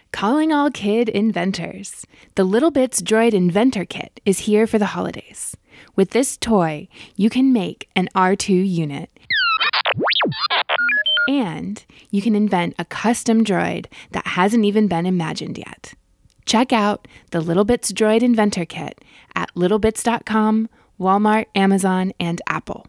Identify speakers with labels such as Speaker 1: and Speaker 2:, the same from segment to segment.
Speaker 1: Calling all kid inventors. The Little Bits Droid Inventor Kit is here for the holidays. With this toy, you can make an R2 unit. And you can invent a custom droid that hasn't even been imagined yet. Check out the Little Bits Droid Inventor Kit at littlebits.com, Walmart, Amazon, and Apple.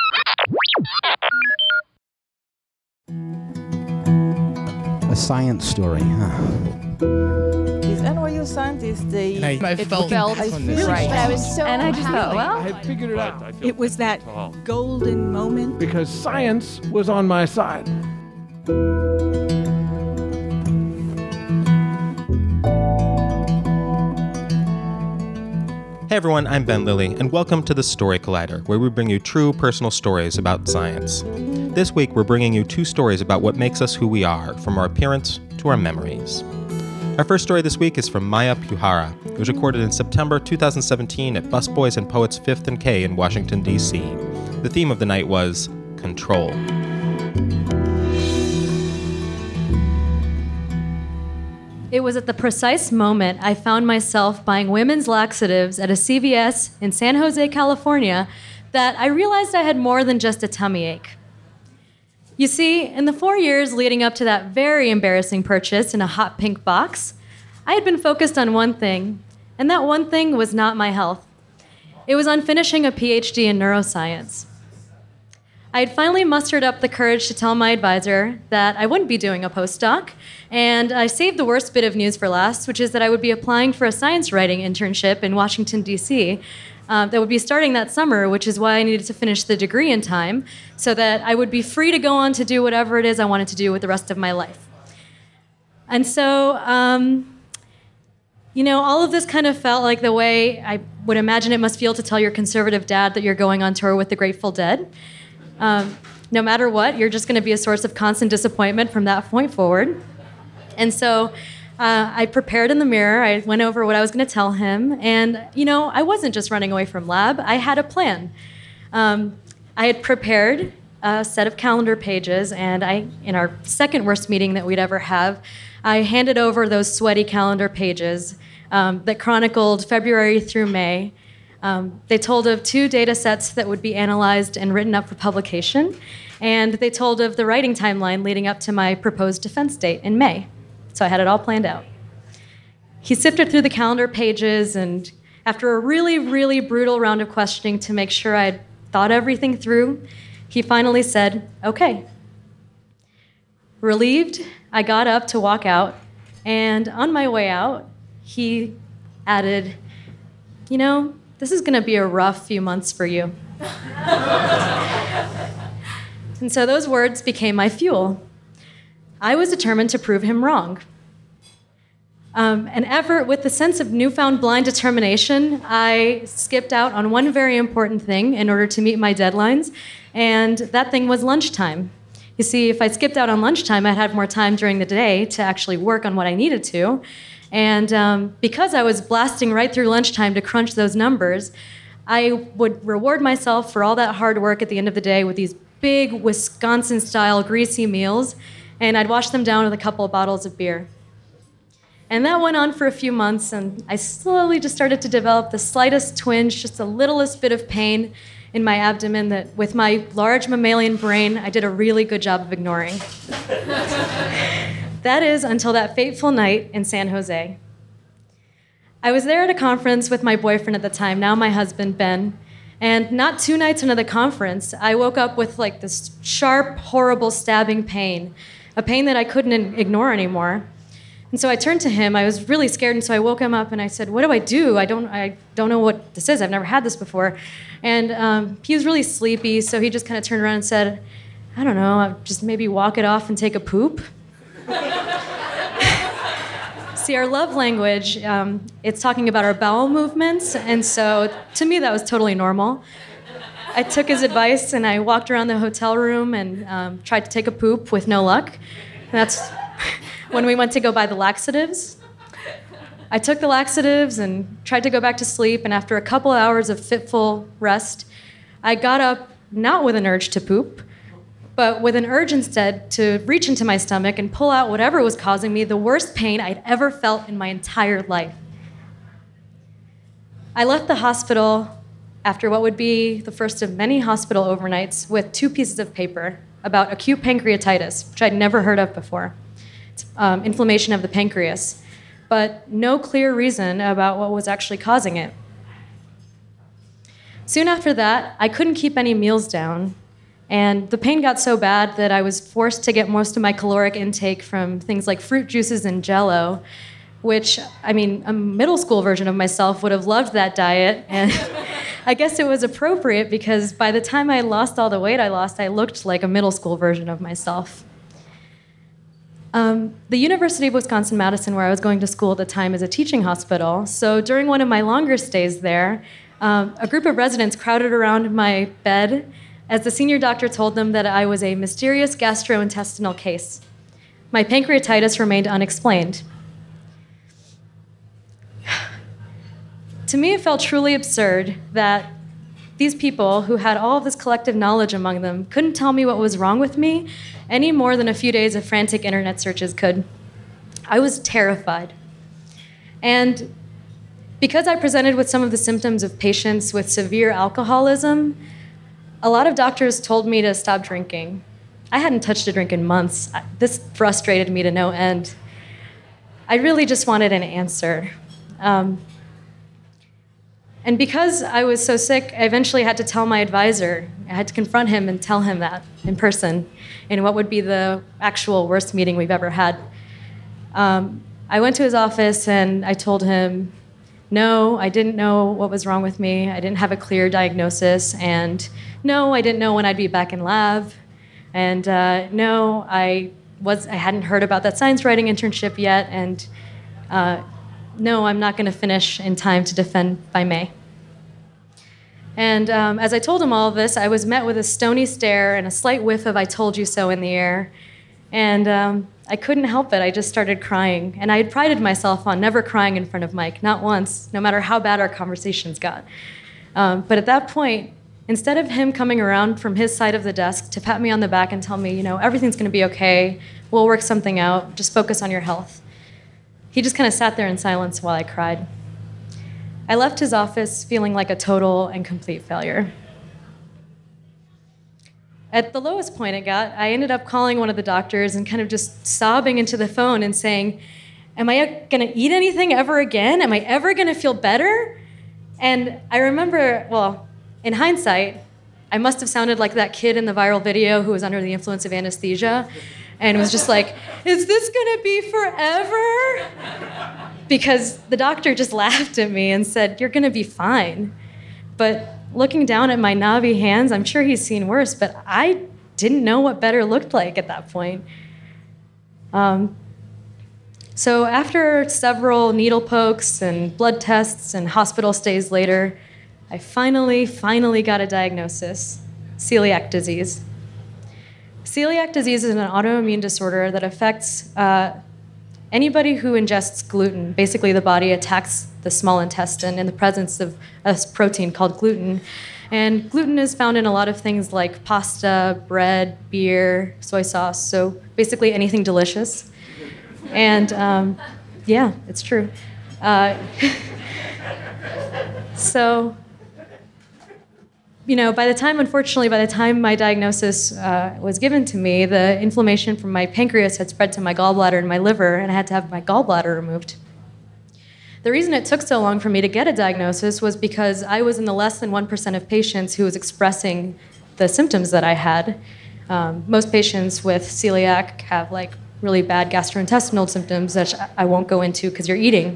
Speaker 2: A science story, huh?
Speaker 3: These NYU scientists,
Speaker 4: I felt
Speaker 3: really
Speaker 4: right.
Speaker 3: I
Speaker 4: was so
Speaker 3: and I just thought, well,
Speaker 5: I had figured it out.
Speaker 3: it was that golden moment.
Speaker 5: Because science was on my side.
Speaker 6: Hey everyone, I'm Ben Lilly, and welcome to the Story Collider, where we bring you true personal stories about science. This week, we're bringing you two stories about what makes us who we are, from our appearance to our memories. Our first story this week is from Maya Puhara. It was recorded in September 2017 at Busboys and Poets 5th and K in Washington, D.C. The theme of the night was control.
Speaker 7: It was at the precise moment I found myself buying women's laxatives at a CVS in San Jose, California, that I realized I had more than just a tummy ache. You see, in the 4 years leading up to that very embarrassing purchase in a hot pink box, I had been focused on one thing, and that one thing was not my health. It was on finishing a PhD in neuroscience. I had finally mustered up the courage to tell my advisor that I wouldn't be doing a postdoc, and I saved the worst bit of news for last, which is that I would be applying for a science writing internship in Washington, D.C., that would be starting that summer, which is why I needed to finish the degree in time, so that I would be free to go on to do whatever it is I wanted to do with the rest of my life. And so, all of this kind of felt like the way I would imagine it must feel to tell your conservative dad that you're going on tour with the Grateful Dead. No matter what, you're just going to be a source of constant disappointment from that point forward. And so I prepared in the mirror. I went over what I was going to tell him. And, I wasn't just running away from lab. I had a plan. I had prepared a set of calendar pages. And in our second worst meeting that we'd ever have, I handed over those sweaty calendar pages that chronicled February through May. They told of 2 data sets that would be analyzed and written up for publication, and they told of the writing timeline leading up to my proposed defense date in May. So I had it all planned out. He sifted through the calendar pages, and after a really, really brutal round of questioning to make sure I'd thought everything through, he finally said, "Okay." Relieved, I got up to walk out, and on my way out, he added, "This is going to be a rough few months for you." And so those words became my fuel. I was determined to prove him wrong. And ever with the sense of newfound blind determination, I skipped out on one very important thing in order to meet my deadlines, and that thing was lunchtime. You see, if I skipped out on lunchtime, I'd have more time during the day to actually work on what I needed to. And because I was blasting right through lunchtime to crunch those numbers, I would reward myself for all that hard work at the end of the day with these big Wisconsin-style greasy meals, and I'd wash them down with a couple of bottles of beer. And that went on for a few months, and I slowly just started to develop the slightest twinge, just the littlest bit of pain in my abdomen that, with my large mammalian brain, I did a really good job of ignoring. That is until that fateful night in San Jose. I was there at a conference with my boyfriend at the time, now my husband, Ben, and not 2 nights into the conference, I woke up with this sharp, horrible stabbing pain, a pain that I couldn't ignore anymore. And so I turned to him. I was really scared, and so I woke him up and I said, "What do I do? I don't know what this is. I've never had this before." And he was really sleepy, so he just kind of turned around and said, "I don't know, I'll just maybe walk it off and take a poop." See, our love language, it's talking about our bowel movements, and so to me that was totally normal. I took his advice and I walked around the hotel room and tried to take a poop with no luck. And that's when we went to go buy the laxatives. I took the laxatives and tried to go back to sleep, and after a couple hours of fitful rest, I got up not with an urge to poop, but with an urge instead to reach into my stomach and pull out whatever was causing me the worst pain I'd ever felt in my entire life. I left the hospital after what would be the first of many hospital overnights with 2 pieces of paper about acute pancreatitis, which I'd never heard of before. It's inflammation of the pancreas, but no clear reason about what was actually causing it. Soon after that, I couldn't keep any meals down, and the pain got so bad that I was forced to get most of my caloric intake from things like fruit juices and Jell-O, which, I mean, a middle school version of myself would have loved that diet, and I guess it was appropriate because by the time I lost all the weight I lost, I looked like a middle school version of myself. The University of Wisconsin-Madison, where I was going to school at the time, is a teaching hospital, so during one of my longer stays there, a group of residents crowded around my bed as the senior doctor told them that I was a mysterious gastrointestinal case. My pancreatitis remained unexplained. To me, it felt truly absurd that these people who had all of this collective knowledge among them couldn't tell me what was wrong with me any more than a few days of frantic internet searches could. I was terrified. And because I presented with some of the symptoms of patients with severe alcoholism, a lot of doctors told me to stop drinking. I hadn't touched a drink in months. This frustrated me to no end. I really just wanted an answer. And because I was so sick, I eventually had to tell my advisor. I had to confront him and tell him that in person in what would be the actual worst meeting we've ever had. I went to his office and I told him, no, I didn't know what was wrong with me. I didn't have a clear diagnosis. And no, I didn't know when I'd be back in lab. And no, I hadn't heard about that science writing internship yet. And no, I'm not going to finish in time to defend by May. And as I told him all of this, I was met with a stony stare and a slight whiff of I told you so in the air. And I couldn't help it. I just started crying. And I had prided myself on never crying in front of Mike, not once, no matter how bad our conversations got. But at that point, instead of him coming around from his side of the desk to pat me on the back and tell me, you know, everything's going to be okay, we'll work something out, just focus on your health, he just kind of sat there in silence while I cried. I left his office feeling like a total and complete failure. At the lowest point it got, I ended up calling one of the doctors and kind of just sobbing into the phone and saying, am I going to eat anything ever again? Am I ever going to feel better? And I remember, well, in hindsight, I must have sounded like that kid in the viral video who was under the influence of anesthesia and was just like, is this going to be forever? Because the doctor just laughed at me and said, you're going to be fine. But looking down at my knobby hands, I'm sure he's seen worse, but I didn't know what better looked like at that point. So after several needle pokes and blood tests and hospital stays later, I finally got a diagnosis: celiac disease. Celiac disease is an autoimmune disorder that affects anybody who ingests gluten. Basically, the body attacks the small intestine in the presence of a protein called gluten. And gluten is found in a lot of things like pasta, bread, beer, soy sauce, so basically anything delicious. And yeah, it's true. So, you know, unfortunately, by the time my diagnosis was given to me, the inflammation from my pancreas had spread to my gallbladder and my liver, and I had to have my gallbladder removed. The reason it took so long for me to get a diagnosis was because I was in the less than 1% of patients who was expressing the symptoms that I had. Most patients with celiac have like really bad gastrointestinal symptoms that I won't go into because you're eating.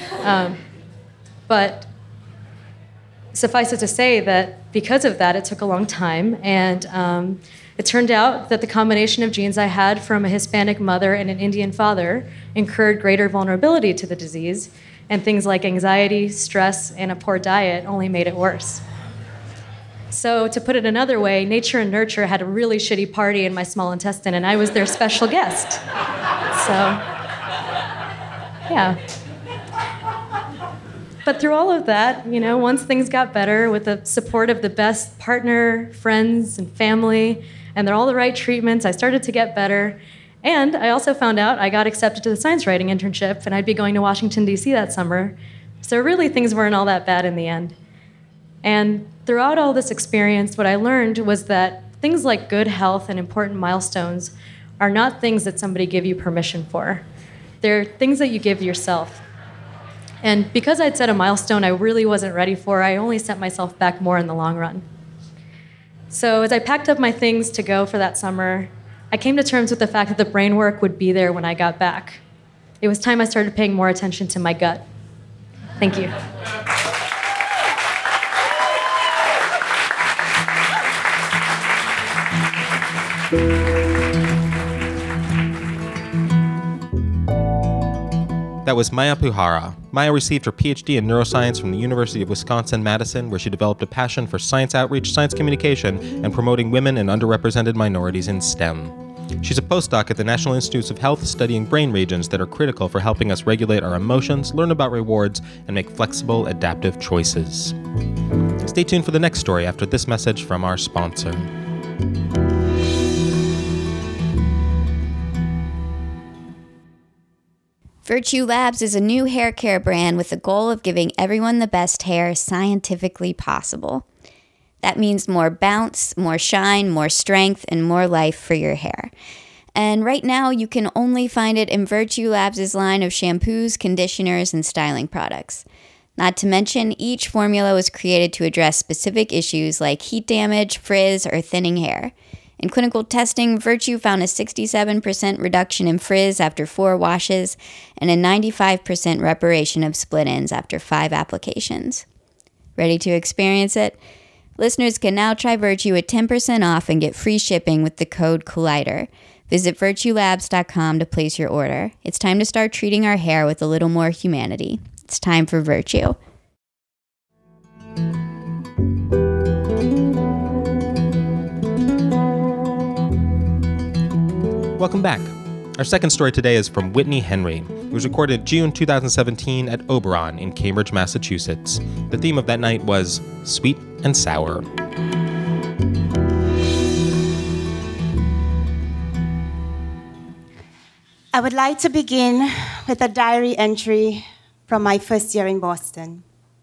Speaker 7: But suffice it to say that because of that, it took a long time, and it turned out that the combination of genes I had from a Hispanic mother and an Indian father incurred greater vulnerability to the disease, and things like anxiety, stress, and a poor diet only made it worse. So to put it another way, nature and nurture had a really shitty party in my small intestine, and I was their special guest. So, yeah. But through all of that, you know, once things got better with the support of the best partner, friends, and family, and they're all the right treatments. I started to get better. And I also found out I got accepted to the science writing internship, and I'd be going to Washington, D.C. that summer. So really, things weren't all that bad in the end. And throughout all this experience, what I learned was that things like good health and important milestones are not things that somebody give you permission for. They're things that you give yourself. And because I'd set a milestone I really wasn't ready for, I only set myself back more in the long run. So as I packed up my things to go for that summer, I came to terms with the fact that the brain work would be there when I got back. It was time I started paying more attention to my gut. Thank you.
Speaker 6: That was Maya Puhara. Maya received her PhD in neuroscience from the University of Wisconsin-Madison, where she developed a passion for science outreach, science communication, and promoting women and underrepresented minorities in STEM. She's a postdoc at the National Institutes of Health, studying brain regions that are critical for helping us regulate our emotions, learn about rewards, and make flexible, adaptive choices. Stay tuned for the next story after this message from our sponsor.
Speaker 4: Virtue Labs is a new hair care brand with the goal of giving everyone the best hair scientifically possible. That means more bounce, more shine, more strength, and more life for your hair. And right now, you can only find it in Virtue Labs' line of shampoos, conditioners, and styling products. Not to mention, each formula was created to address specific issues like heat damage, frizz, or thinning hair. In clinical testing, Virtue found a 67% reduction in frizz after 4 washes and a 95% reparation of split ends after 5 applications. Ready to experience it? Listeners can now try Virtue at 10% off and get free shipping with the code Collider. Visit virtuelabs.com to place your order. It's time to start treating our hair with a little more humanity. It's time for Virtue.
Speaker 6: Welcome back. Our second story today is from Whitney Henry. It was recorded June 2017 at Oberon in Cambridge, Massachusetts. The theme of that night was sweet and sour.
Speaker 8: I would like to begin with a diary entry from my first year in Boston.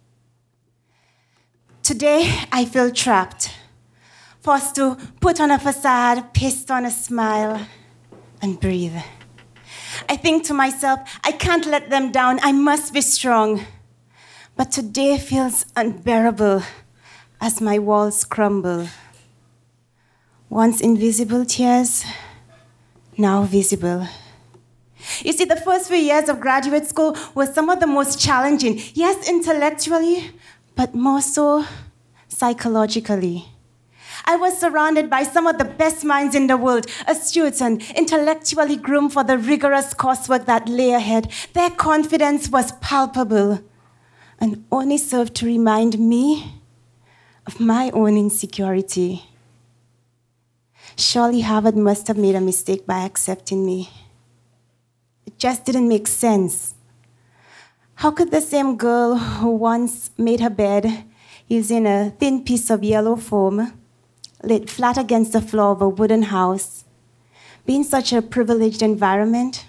Speaker 8: Today, I feel trapped, forced to put on a facade, paste on a smile, and breathe. I think to myself, I can't let them down. I must be strong. But today feels unbearable as my walls crumble. Once invisible tears, now visible. You see, the first few years of graduate school were some of the most challenging, yes, intellectually, but more so psychologically. I was surrounded by some of the best minds in the world, astute and intellectually groomed for the rigorous coursework that lay ahead. Their confidence was palpable and only served to remind me of my own insecurity. Surely Harvard must have made a mistake by accepting me. It just didn't make sense. How could the same girl who once made her bed using a thin piece of yellow foam laid flat against the floor of a wooden house be in such a privileged environment?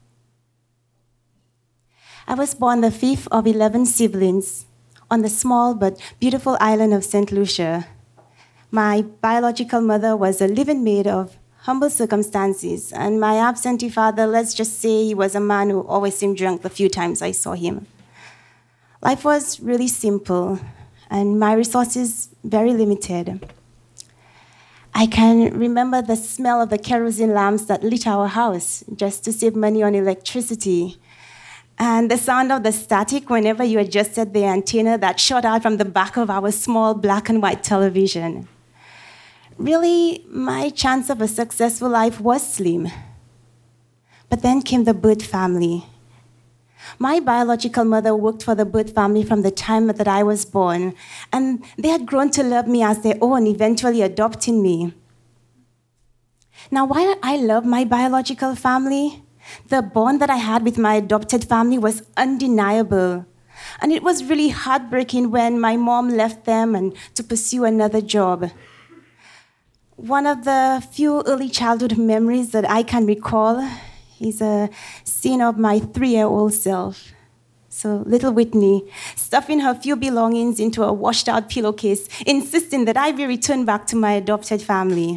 Speaker 8: I was born the 5th of 11 siblings on the small but beautiful island of St. Lucia. My biological mother was a living maid of humble circumstances, and my absentee father, let's just say he was a man who always seemed drunk the few times I saw him. Life was really simple, and my resources very limited. I can remember the smell of the kerosene lamps that lit our house just to save money on electricity, and the sound of the static whenever you adjusted the antenna that shot out from the back of our small black and white television. Really, my chance of a successful life was slim. But then came the Bird family. My biological mother worked for the Bird family from the time that I was born, and they had grown to love me as their own, eventually adopting me. Now, while I love my biological family, the bond that I had with my adopted family was undeniable. And it was really heartbreaking when my mom left them and to pursue another job. One of the few early childhood memories that I can recall is a scene of my 3-year-old self. So little Whitney, stuffing her few belongings into a washed-out pillowcase, insisting that I be returned back to my adopted family.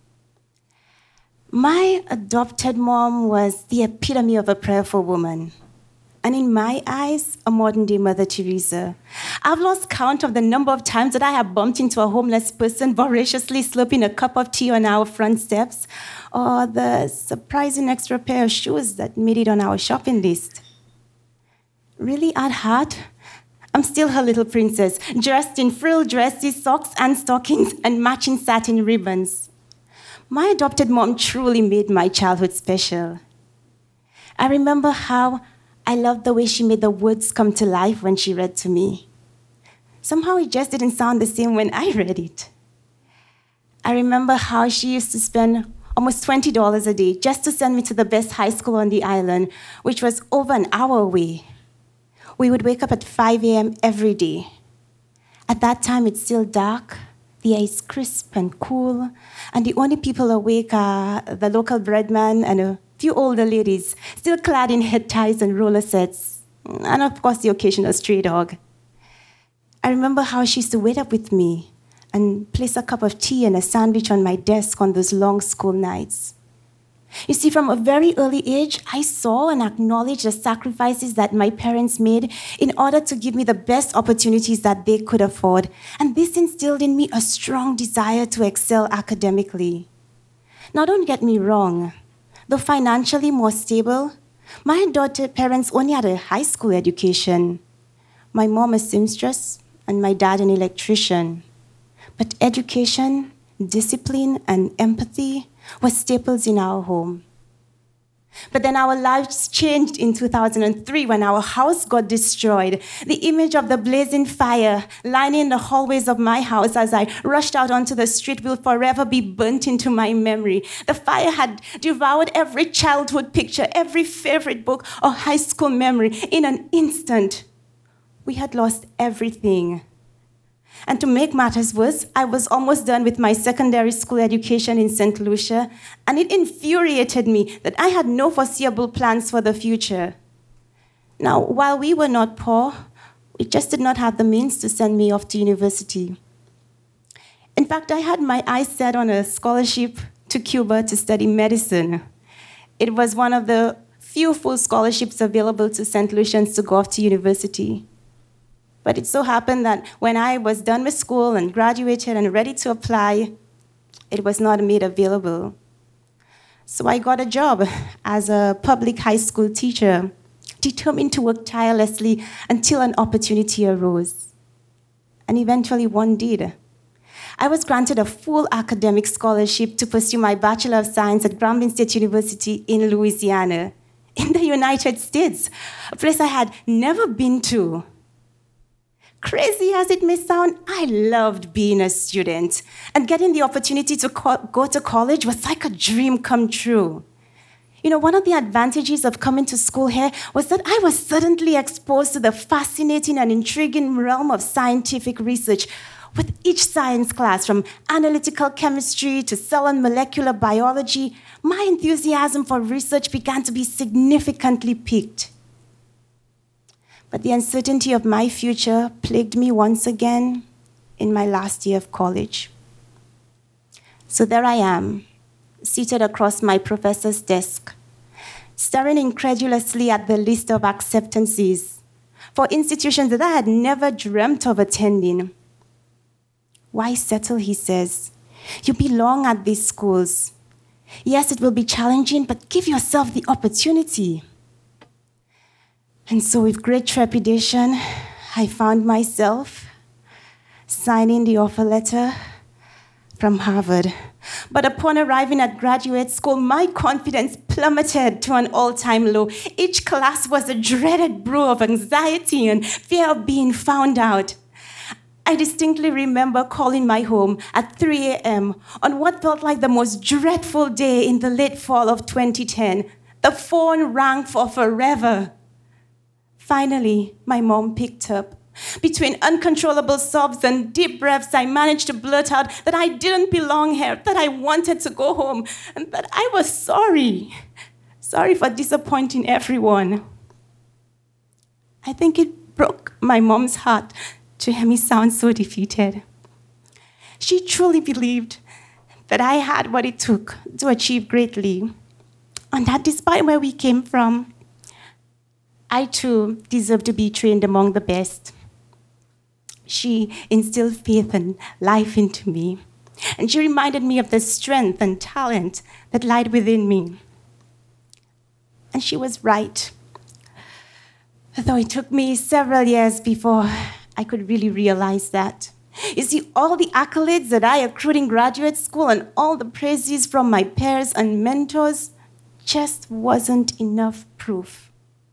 Speaker 8: My adopted mom was the epitome of a prayerful woman. And in my eyes, a modern-day Mother Teresa. I've lost count of the number of times that I have bumped into a homeless person voraciously slurping a cup of tea on our front steps, or the surprising extra pair of shoes that made it on our shopping list. Really, at heart, I'm still her little princess, dressed in frilled dresses, socks and stockings, and matching satin ribbons. My adopted mom truly made my childhood special. I remember how I loved the way she made the words come to life when she read to me. Somehow it just didn't sound the same when I read it. I remember how she used to spend almost $20 a day just to send me to the best high school on the island, which was over an hour away. We would wake up at 5 a.m. every day. At that time, it's still dark, the air is crisp and cool, and the only people awake are the local breadman and a few older ladies, still clad in head ties and roller sets, and of course the occasional stray dog. I remember how she used to wait up with me and place a cup of tea and a sandwich on my desk on those long school nights. You see, from a very early age, I saw and acknowledged the sacrifices that my parents made in order to give me the best opportunities that they could afford, and this instilled in me a strong desire to excel academically. Now, don't get me wrong. Though financially more stable, my adopted parents only had a high school education. My mom a seamstress and my dad an electrician. But education, discipline, and empathy were staples in our home. But then our lives changed in 2003 when our house got destroyed. The image of the blazing fire lining the hallways of my house as I rushed out onto the street will forever be burnt into my memory. The fire had devoured every childhood picture, every favorite book or high school memory in an instant. We had lost everything. And to make matters worse, I was almost done with my secondary school education in St. Lucia, and it infuriated me that I had no foreseeable plans for the future. Now, while we were not poor, we just did not have the means to send me off to university. In fact, I had my eyes set on a scholarship to Cuba to study medicine. It was one of the few full scholarships available to St. Lucians to go off to university. But it so happened that when I was done with school and graduated and ready to apply, it was not made available. So I got a job as a public high school teacher, determined to work tirelessly until an opportunity arose. And eventually one did. I was granted a full academic scholarship to pursue my Bachelor of Science at Grambling State University in Louisiana, in the United States, a place I had never been to. Crazy as it may sound, I loved being a student, and getting the opportunity to go to college was like a dream come true. You know, one of the advantages of coming to school here was that I was suddenly exposed to the fascinating and intriguing realm of scientific research. With each science class, from analytical chemistry to cell and molecular biology, my enthusiasm for research began to be significantly piqued. But the uncertainty of my future plagued me once again in my last year of college. So there I am, seated across my professor's desk, staring incredulously at the list of acceptances for institutions that I had never dreamt of attending. Why settle, he says. You belong at these schools. Yes, it will be challenging, but give yourself the opportunity. And so with great trepidation, I found myself signing the offer letter from Harvard. But upon arriving at graduate school, my confidence plummeted to an all-time low. Each class was a dreaded brew of anxiety and fear of being found out. I distinctly remember calling my home at 3 a.m. on what felt like the most dreadful day in the late fall of 2010. The phone rang for forever. Finally, my mom picked up Between uncontrollable sobs and deep breaths, I managed to blurt out that I didn't belong here, that I wanted to go home, and that I was sorry. Sorry for disappointing everyone. I think it broke my mom's heart to hear me sound so defeated. She truly believed that I had what it took to achieve greatly, and that despite where we came from, I too deserve to be trained among the best. She instilled faith and life into me, and she reminded me of the strength and talent that lied within me. And she was right. Though it took me several years before I could really realize that. You see, all the accolades that I accrued in graduate school and all the praises from my peers and mentors just wasn't enough proof.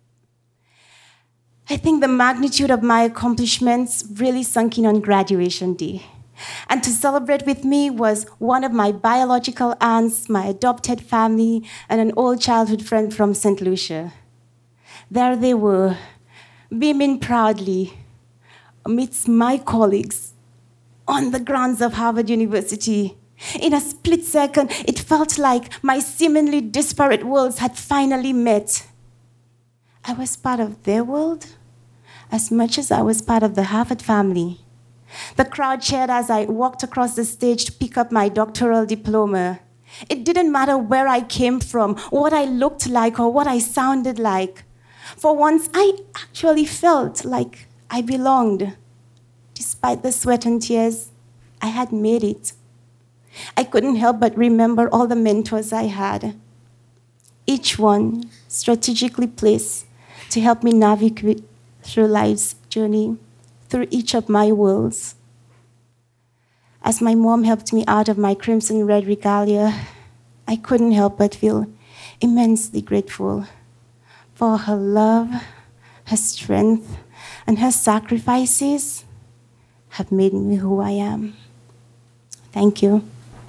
Speaker 8: I think the magnitude of my accomplishments really sunk in on graduation day. And to celebrate with me was one of my biological aunts, my adopted family, and an old childhood friend from St. Lucia. There they were, beaming proudly amidst my colleagues on the grounds of Harvard University. In a split second, it felt like my seemingly disparate worlds had finally met. I was part of their world as much as I was part of the Harvard family. The crowd cheered as I walked across the stage to pick up my doctoral diploma. It didn't matter where I came from, what I looked like, or what I sounded like. For once, I actually felt like I belonged. Despite the sweat and tears, I had made it. I couldn't help but remember all the mentors I had, each one strategically placed to help me navigate through life's journey, through each of my worlds. As my mom helped me out of my crimson red regalia, I couldn't help but feel immensely grateful for her love, her strength, and her sacrifices have made me who I am. Thank you.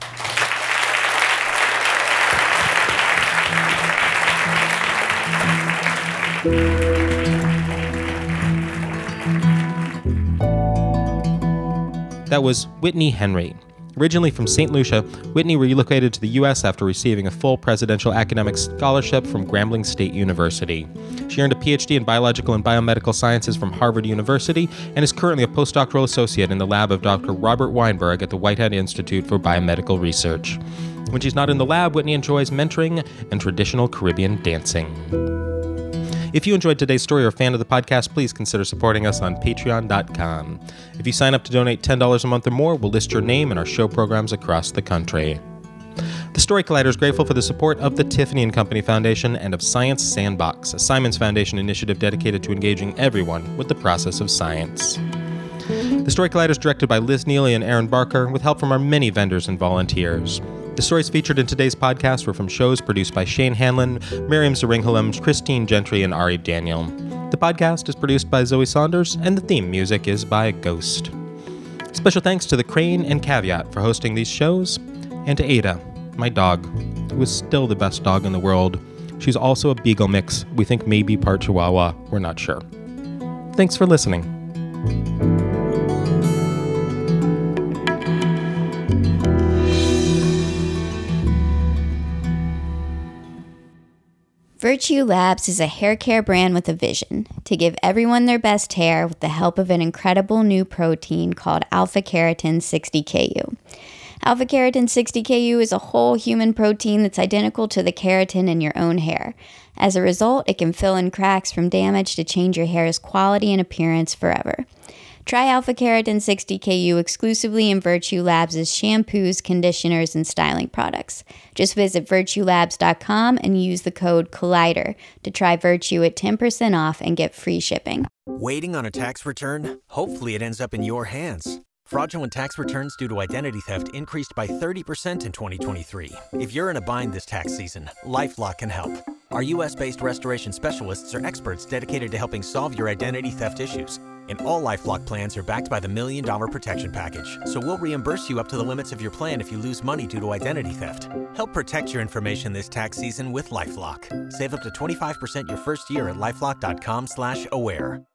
Speaker 6: That was Whitney Henry. Originally from St. Lucia, Whitney relocated to the U.S. after receiving a full presidential academic scholarship from Grambling State University. She earned a PhD in biological and biomedical sciences from Harvard University and is currently a postdoctoral associate in the lab of Dr. Robert Weinberg at the Whitehead Institute for Biomedical Research. When she's not in the lab, Whitney enjoys mentoring and traditional Caribbean dancing. If you enjoyed today's story or are a fan of the podcast, please consider supporting us on patreon.com. If you sign up to donate $10 a month or more, we'll list your name in our show programs across the country. The Story Collider is grateful for the support of the Tiffany & Company Foundation and of Science Sandbox, a Simons Foundation initiative dedicated to engaging everyone with the process of science. The Story Collider is directed by Liz Neely and Aaron Barker, with help from our many vendors and volunteers. The stories featured in today's podcast were from shows produced by Shane Hanlon, Miriam Zaringhalem, Christine Gentry, and Ari Daniel. The podcast is produced by Zoe Saunders, and the theme music is by Ghost. Special thanks to the Crane and Caveat for hosting these shows, and to Ada, my dog, who is still the best dog in the world. She's also a beagle mix, we think maybe part Chihuahua, we're not sure. Thanks for listening.
Speaker 4: Virtue Labs is a hair care brand with a vision to give everyone their best hair with the help of an incredible new protein called Alpha Keratin 60KU. Alpha Keratin 60KU is a whole human protein that's identical to the keratin in your own hair. As a result, it can fill in cracks from damage to change your hair's quality and appearance forever. Try Alpha Keratin 60KU exclusively in Virtue Labs' shampoos, conditioners, and styling products. Just visit virtuelabs.com and use the code COLLIDER to try Virtue at 10% off and get free shipping.
Speaker 9: Waiting on a tax return? Hopefully it ends up in your hands. Fraudulent tax returns due to identity theft increased by 30% in 2023. If you're in a bind this tax season, LifeLock can help. Our U.S.-based restoration specialists are experts dedicated to helping solve your identity theft issues. And all LifeLock plans are backed by the $1 Million Protection Package. So we'll reimburse you up to the limits of your plan if you lose money due to identity theft. Help protect your information this tax season with LifeLock. Save up to 25% your first year at LifeLock.com/aware.